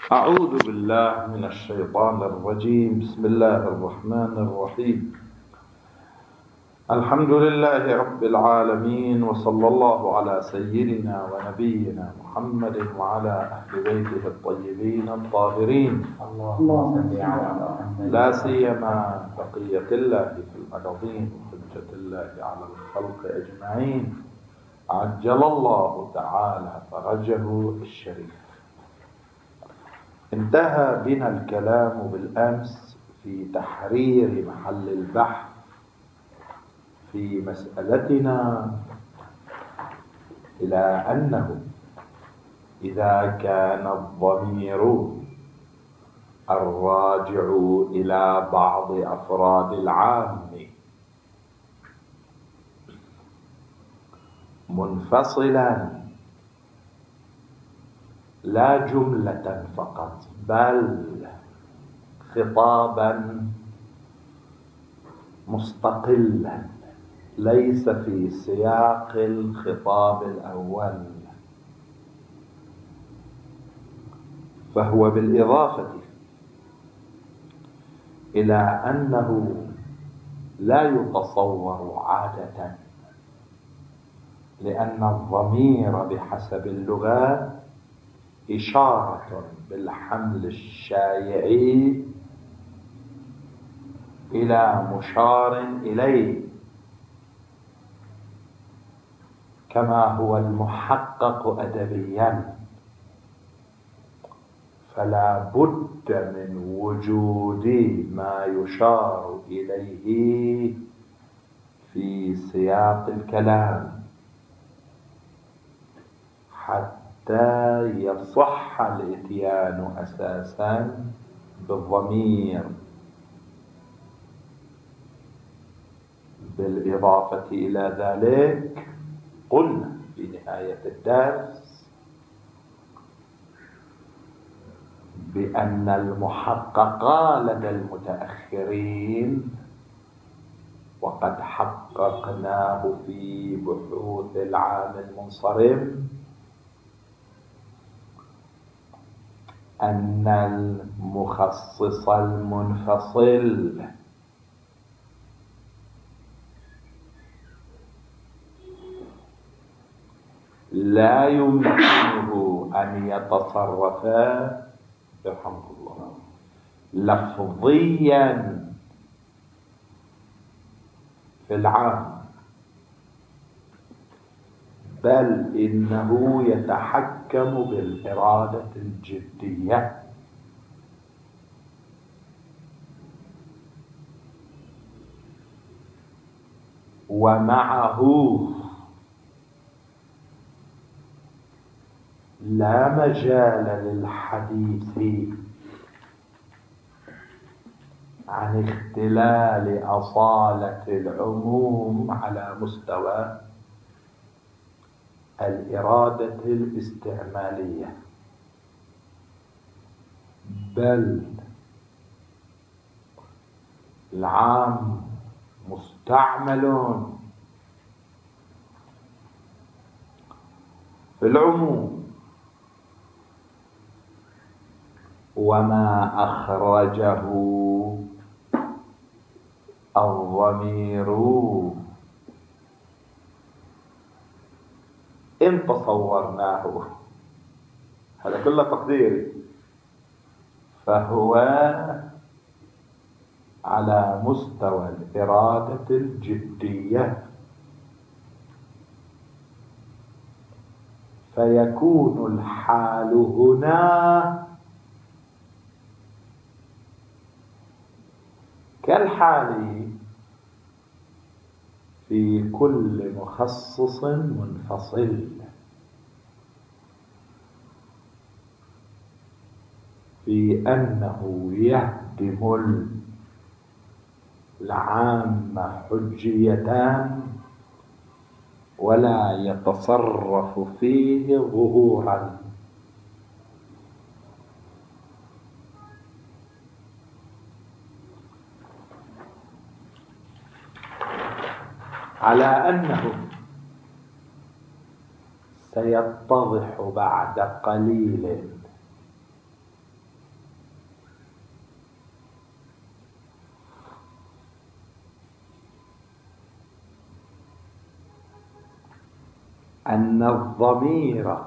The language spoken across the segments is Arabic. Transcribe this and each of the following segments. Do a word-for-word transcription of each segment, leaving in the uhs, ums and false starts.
أعوذ بالله من الشيطان الرجيم. بسم الله الرحمن الرحيم. الحمد لله رب العالمين، وصلى الله على سيدنا ونبينا محمد وعلى أهل بيته الطيبين الطاهرين، لا سيما بقية الله في الأرضين وحجة الله على الخلق أجمعين، عجل الله تعالى فرجه الشريف. انتهى بنا الكلام بالأمس في تحرير محل البحث في مسألتنا إلى أنه إذا كان الضمير الراجع إلى بعض أفراد العام منفصلا لا جملة فقط، بل خطابا مستقلا ليس في سياق الخطاب الأول، فهو بالإضافة إلى أنه لا يتصور عادة، لأن الضمير بحسب اللغة إشارة بالحمل الشائع إلى مشار إليه، كما هو المحقق أدبيا، فلا بد من وجود ما يشار إليه في سياق الكلام حتى يصح الإتيان أساسا بالضمير. بالإضافة إلى ذلك قلنا في نهاية الدرس بأن المحقق لدى المتأخرين، وقد حققناه في بحوث العام المنصرم، أن المخصص المنفصل لا يمكنه أن يتصرف يرحمه الله لفظيا في العام، بل إنه يتحكم بالإرادة الجدية، ومعه لا مجال للحديث عن اختلال أصالة العموم على مستوى الإرادة الاستعمالية، بل العام مستعمل في العموم، وما أخرجه الضمير إن تصورناه، هذا كله تقديري، فهو على مستوى الإرادة الجدية، فيكون الحال هنا كالحال في كل مخصص منفصل، في أنه يهدم العام حجيتان ولا يتصرف فيه ظهورا، على أنه سيتضح بعد قليل أن الضمير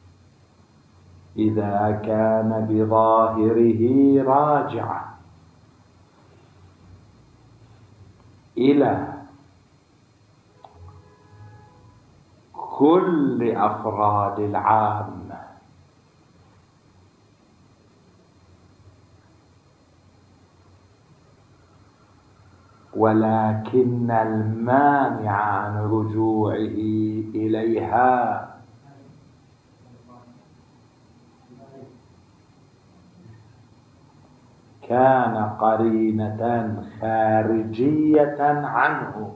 إذا كان بظاهره راجعا إلى كل أفراد العامة ولكن المانع عن رجوعه إليها كان قرينة خارجية عنه،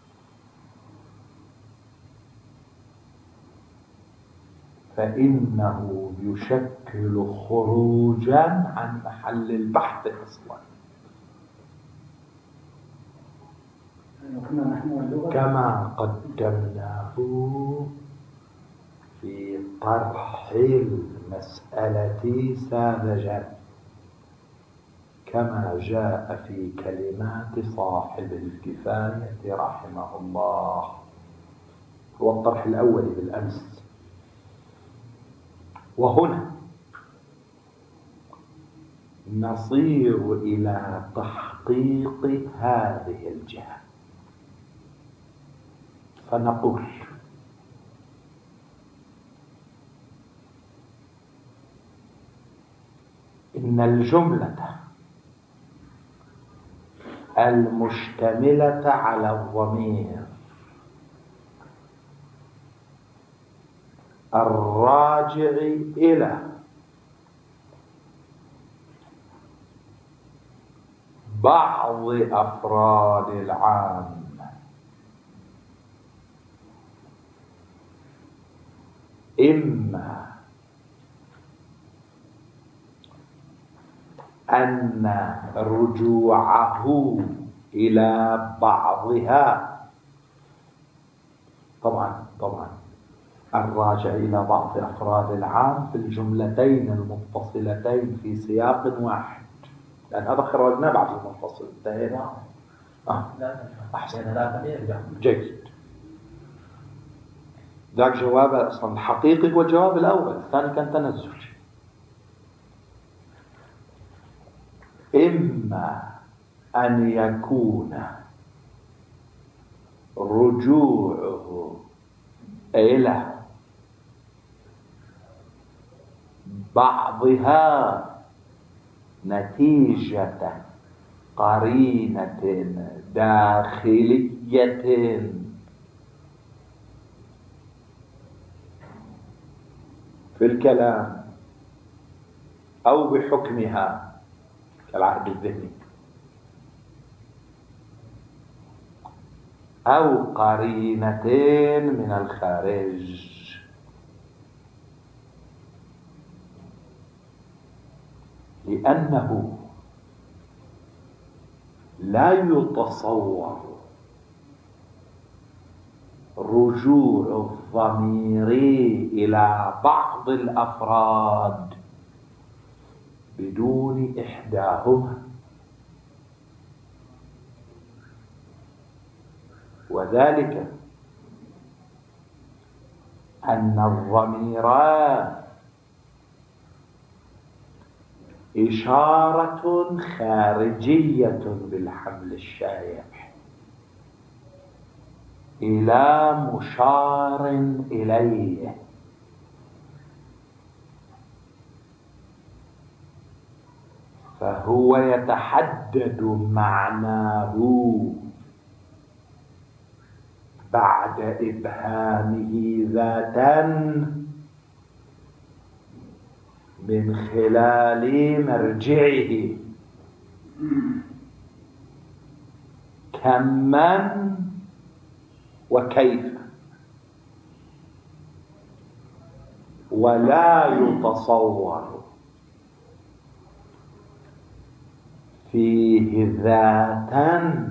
فإنه يشكل خروجا عن محل البحث أصلا، كما قدمناه في طرح المسألة ساذجا، كما جاء في كلمات صاحب الكفاية رحمه الله، هو الطرح الأول بالأمس. وهنا نصير إلى تحقيق هذه الجهة، فنقول إن الجملة المشتملة على الضمير الراجع إلى بعض أفراد العام إما أن رجوعه إلى بعضها، طبعا طبعا الراجع إلى بعض أفراد العام في الجملتين المتصلتين في سياق واحد، لأن هذا خرجنا بعد المنفصل انتهينا. آه. أحسن، جيد. ذاك جواب أصلا الحقيقي هو الجواب الأول، الثاني كان تنزل. إما أن يكون رجوعه إلى بعضها نتيجة قرينة داخلية في الكلام أو بحكمها كالعهد الذهني، أو قرينتين من الخارج، لأنه لا يتصور رجوع الضمير إلى بعض الأفراد بدون إحداهما، وذلك أن الضمير إشارة خارجية بالحمل الشائع إلى مشار إليه، فهو يتحدد معناه بعد إبهامه ذاتا من خلال مرجعه كمن وكيف، ولا يتصور فيه ذاتا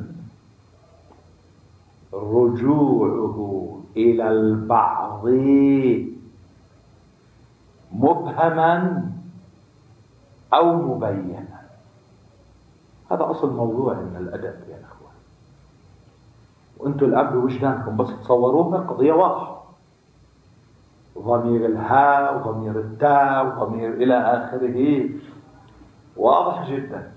رجوعه إلى البعض مبهما أو مبينا. هذا أصل موضوع من الأدب يا أخوان، وأنتوا الآن بوجدانكم بس تصوروها قضية واضحة، ضمير الهاء وضمير التاء وضمير إلى آخره، واضح جدا.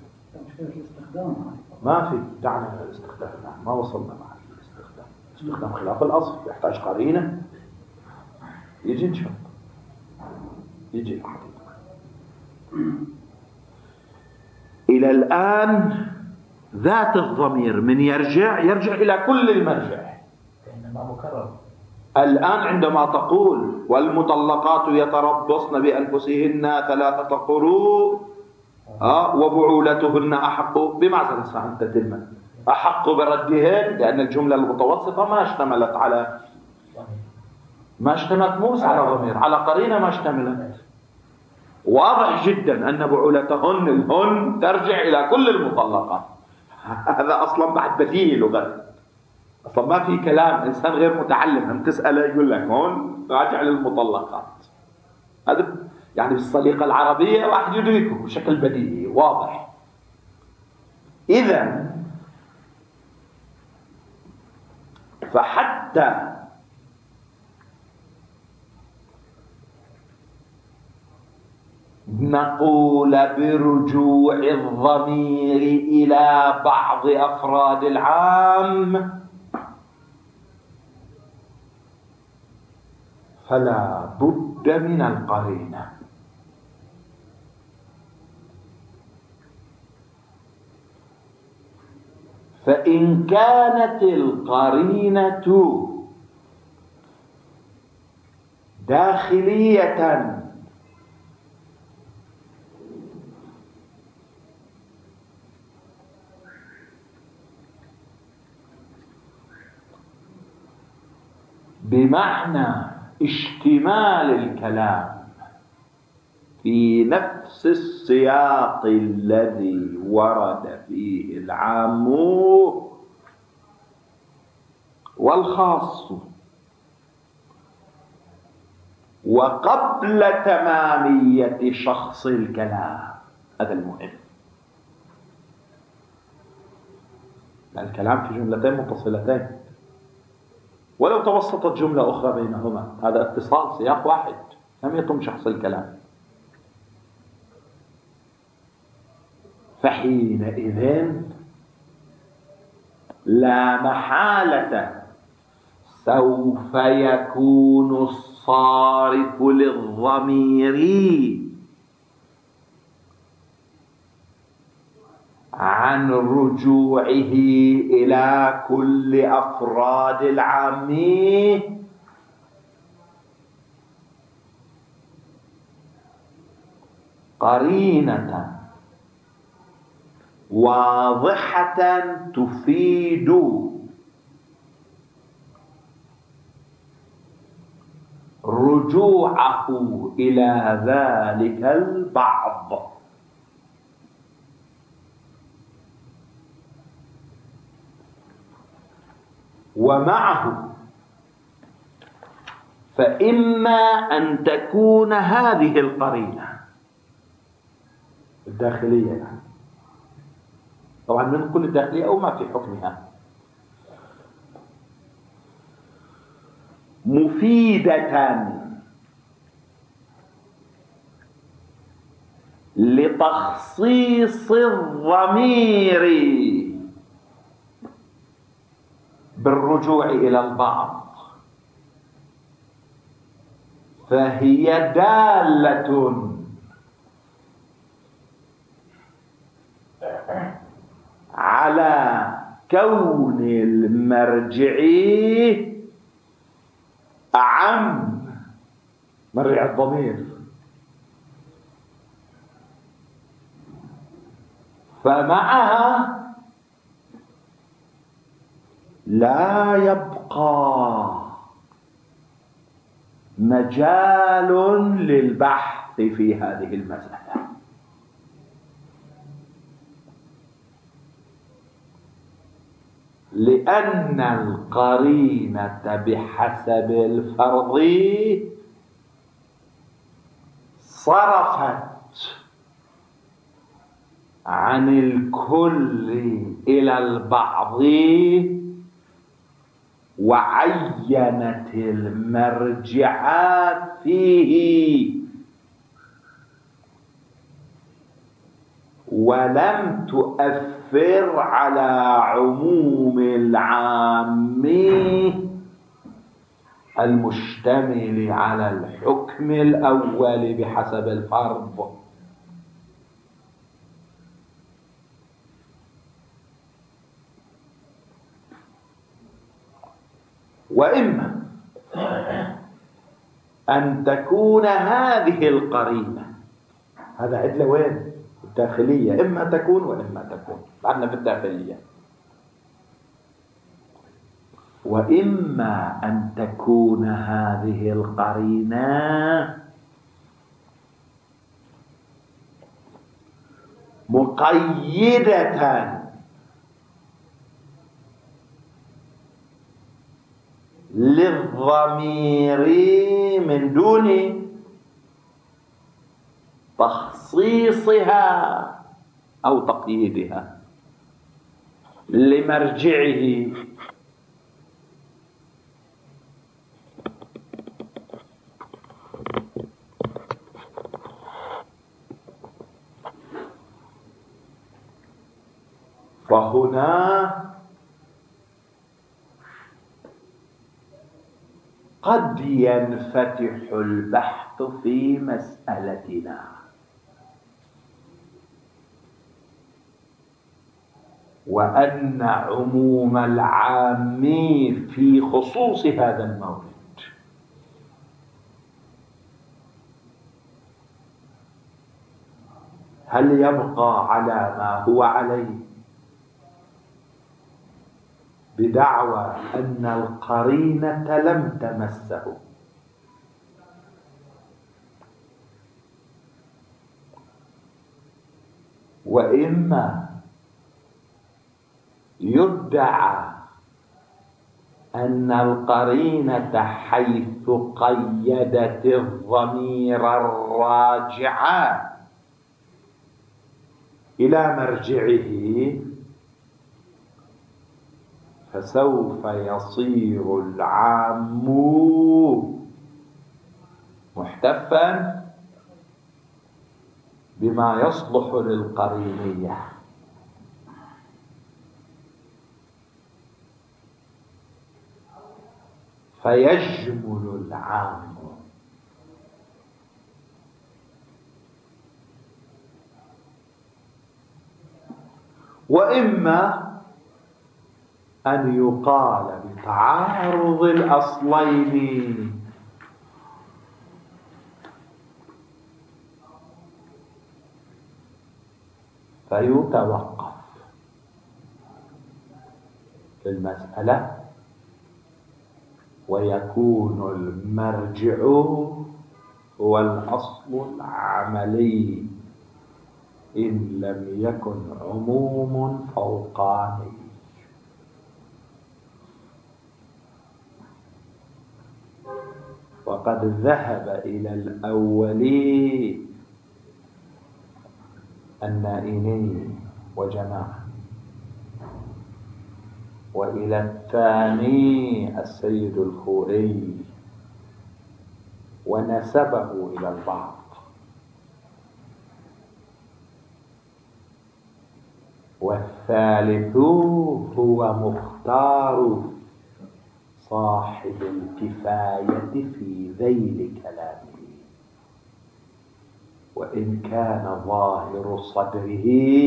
ما في دعنا من الاستخدام، ما وصلنا مع الاستخدام. استخدام خلاف الأصل يحتاج قرينة، يجي إن شاء الله يجي الحقيقة. إلى الآن ذات الضمير من يرجع يرجع إلى كل المرجع. الآن عندما تقول والمطلقات يتربصن بأنفسهن ثلاثة قروء آه وبعولتهن أحق بمعزل عن تتمة، أحق بردهن، لأن الجملة المتوسطة ما اشتملت على ما اشتملت موسى على ضمير، على قرينة ما اشتملت. واضح جدا أن بعولتهن الهن ترجع إلى كل المطلقات. هذا أصلا بعد بديهي لغة، أصلا ما في كلام. إنسان غير متعلم هم تسأله يقول لك هون راجع للمطلقات. هذا يعني بالصليقة العربية واحد يدركه بشكل بديهي واضح. إذا فحتى نقول برجوع الضمير إلى بعض أفراد العام فلا بد من القرينة. فإن كانت القرينة داخلية بمعنى اشتمال الكلام في نفس السياق الذي ورد فيه العام والخاص وقبل تمامية شخص الكلام، هذا المهم. الكلام في جملتين متصلتين ولو توسطت جملة أخرى بينهما، هذا اتصال سياق واحد لم يتم شخص الكلام. فحينئذ لا محالة سوف يكون الصارف للضمير عن رجوعه إلى كل أفراد العام قرينة واضحة تفيد رجوعه إلى ذلك البعض. ومعه فإما أن تكون هذه القرينة الداخلية يعني. طبعا من كل الداخلية أو ما في حكمها مفيدة لتخصيص الضمير بالرجوع إلى البعض، فهي دالة على كون المرجعي أعم مرجع الضمير، فمعها لا يبقى مجال للبحث في هذه المسألة، لأن القرينة بحسب الفرض صرفت عن الكل إلى البعض وعينت المرجعات فيه ولم تؤثر على عموم العام المشتمل على الحكم الأول بحسب الفرض. وإما أن تكون هذه القرينة، هذا عدل وين؟ الداخلية، إما تكون وإما تكون، بعدنا في الداخلية. وإما أن تكون هذه القرينة مقيدة للضمير من دون تخصيصها أو تقييدها لمرجعه، فهنا قد ينفتح البحث في مسألتنا، وأن عموم العام في خصوص هذا المورد هل يبقى على ما هو عليه بدعوى أن القرينة لم تمسه، وإما يدعى أن القرينة حيث قيدت الضمير الراجع إلى مرجعه فسوف يصير العام محتفا بما يصلح للقرينية، فيجمل العام. وإما أن يقال بتعارض الأصلين فيتوقف في المسألة ويكون المرجع هو الأصل العملي إن لم يكن عموم فوقاني. وقد ذهب إلى الأولي النائني وجماعة، وإلى الثاني السيد الخوري ونسبه إلى البعض، والثالث هو مختار صاحب الكفاية في ذيل كلامه، وإن كان ظاهر صدره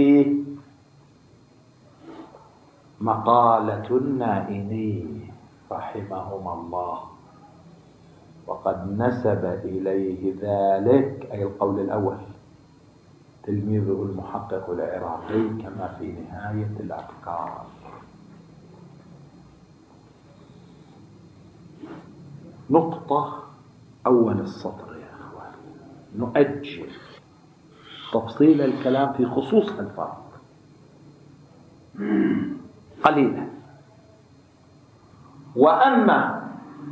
مقالة النائني رحمهما الله، وقد نسب إليه ذلك أي القول الأول تلميذه المحقق العراقي كما في نهاية الأفكار. نقطة أول السطر يا أخوان، نؤجل تفصيل الكلام في خصوص الفرق قليلا. وأما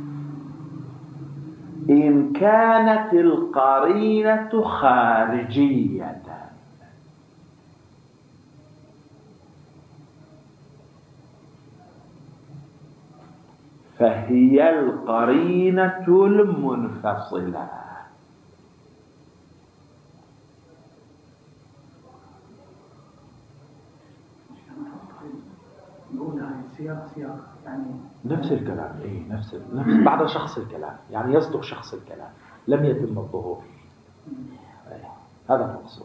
إن كانت القرينة خارجية فهي القرينة المنفصلة. نفس الكلام، ايه نفس نفس بعد شخص الكلام، يعني يصدق شخص الكلام، لم يتم الظهور. هذا المقصود.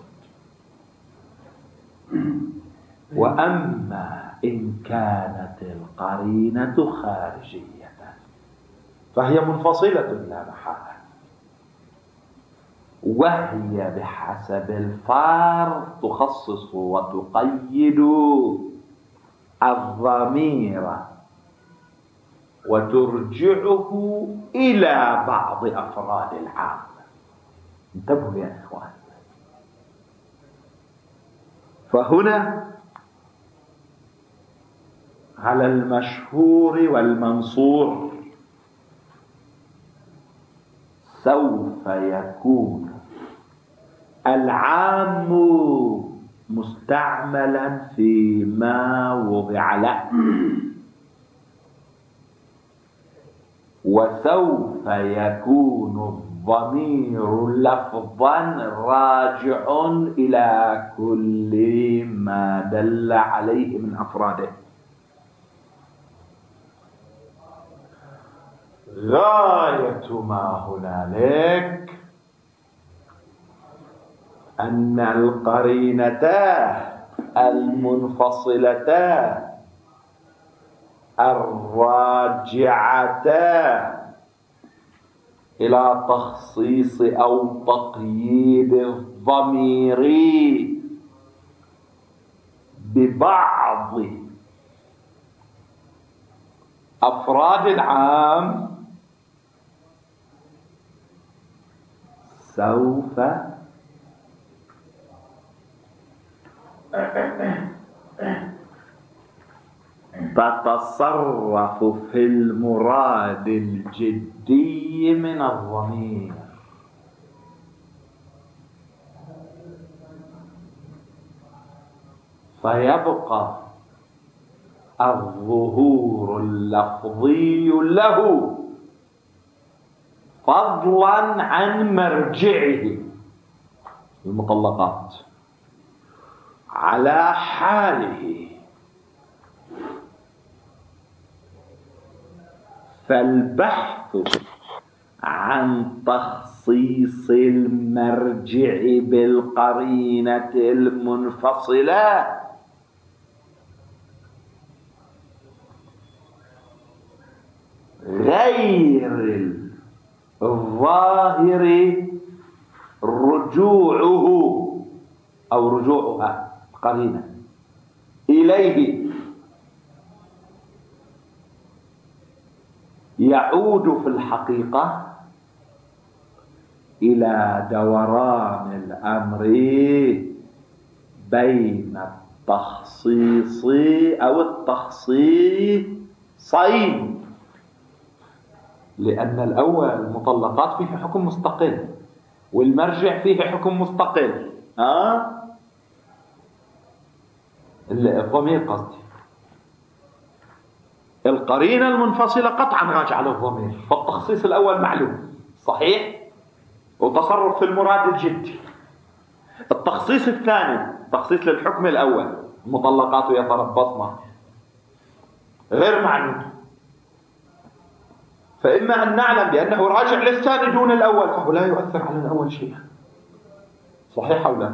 وأما إن كانت القرينة خارجية فهي منفصلة لا محالة، وهي بحسب الفرض تخصص وتقيد الضمير وترجعه إلى بعض أفراد العام. انتبهوا يا إخوان، فهنا على المشهور والمنصور سوف يكون العام مستعملا فيما وضع له، وسوف يكون الضمير لفظا راجع إلى كل ما دل عليه من أفراده. غاية ما هنالك أن القرينتان المنفصلتان الراجعتان إلى تخصيص أو تقييد الضمير ببعض أفراد العام سوف تتصرف في المراد الجدي من الضمير، فيبقى الظهور اللفظي له فضلا عن مرجعه المطلقات على حاله. فالبحث عن تخصيص المرجع بالقرينة المنفصلة غير الظاهر رجوعه أو رجوعها قرينة إليه يعود في الحقيقة إلى دوران الأمر بين التخصيص أو التخصيصين، لأن الأول المطلقات فيه حكم مستقل والمرجع فيه حكم مستقل. ها الضمير قصدي، القرينة المنفصلة قطعا راجعة للضمير، فالتخصيص الأول معلوم صحيح وتصرف في المراد الجدي. التخصيص الثاني تخصيص للحكم الأول، المطلقات يتربصن، غير معلوم. فإما أن نعلم بأنه راجع للثاني دون الأول فهو لا يؤثر على الأول شيئا، صحيح أو لا؟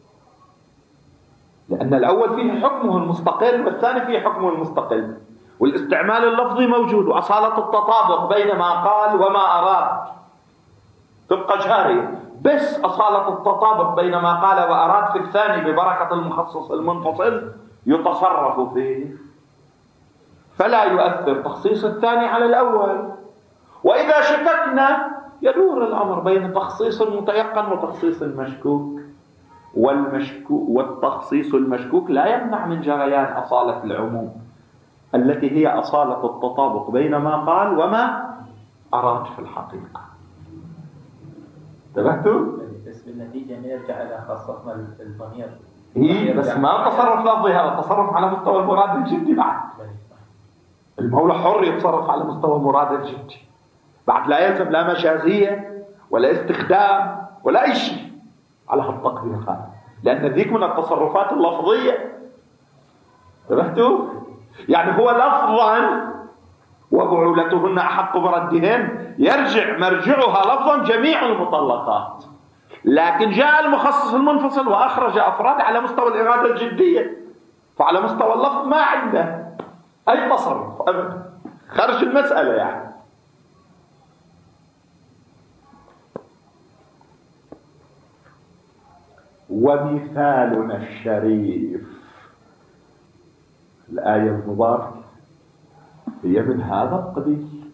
لأن الأول فيه حكمه المستقل والثاني فيه حكمه المستقل، والاستعمال اللفظي موجود، وأصالة التطابق بين ما قال وما أراد تبقى جارية، بس أصالة التطابق بين ما قال وأراد في الثاني ببركة المخصص المنفصل يتصرف فيه، فلا يؤثر تخصيص الثاني على الأول. وإذا شككنا يدور الأمر بين تخصيص متيقن وتخصيص المشكوك، والمشكوك والتخصيص المشكوك لا يمنع من جريان أصالة العموم التي هي أصالة التطابق بين ما قال وما أراد في الحقيقة. انتبهتوا؟ بس بالنتيجة نرجع إلى خاصتنا الضمير. إيه بس ما تصرف لفظي، هذا تصرف على مستوى المراد الجدي بعد. المولى حر يتصرف على مستوى مراد الجدي، بعد لا يلزم لا مجازية ولا استخدام ولا أي شيء على هالتطبيق هذا، لأن ذيك من التصرفات اللفظية. انتبهتوا؟ يعني هو لفظا وبعولتهن أحق بردهن يرجع مرجعها لفظا جميع المطلقات، لكن جاء المخصص المنفصل وأخرج أفراد على مستوى الإرادة الجدية، فعلى مستوى اللفظ ما عنده أي تصرف أبدا، خرج المسألة يعني. ومثالنا الشريف الآية المباركة هي من هذا القبيل،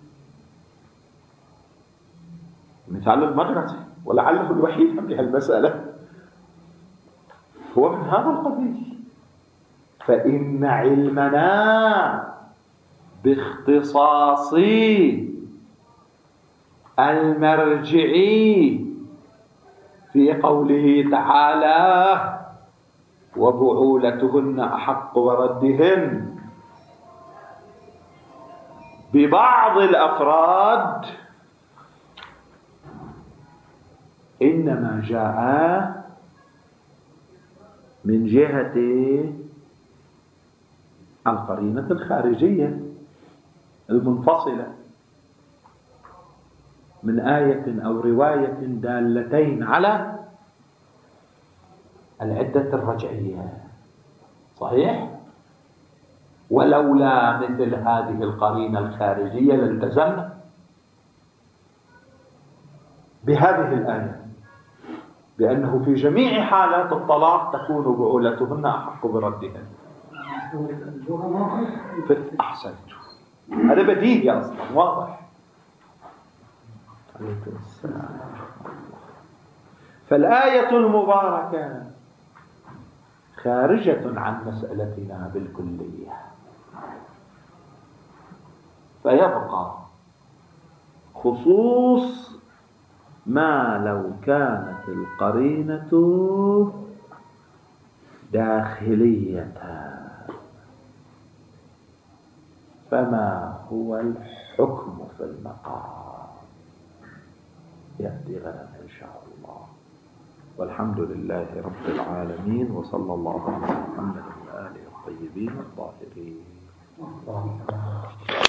مثال المدرسة ولعله الوحيد في هالمسألة هو من هذا القبيل. فإن علمنا باختصاص المرجعي في قوله تعالى وبعولتهن أحق بردهن ببعض الأفراد إنما جاء من جهة القرينة الخارجية المنفصلة من آية أو رواية دالتين على العدة الرجعية. صحيح؟ ولولا مثل هذه القرينة الخارجية لالتزمنا بهذه الآية بأنه في جميع حالات الطلاق تكون بعولتهن أحق بردهن. أحسنت، هذا بديهي أصلا واضح. عليكم السلام. فالآية المباركة خارجة عن مسألتنا بالكلية، فيبقى خصوص ما لو كانت القرينة داخلية، فما هو الحكم في المقام يأتي غدا إن شاء الله. والحمد لله رب العالمين، وصلى الله على محمد وآله الطيبين الطاهرين.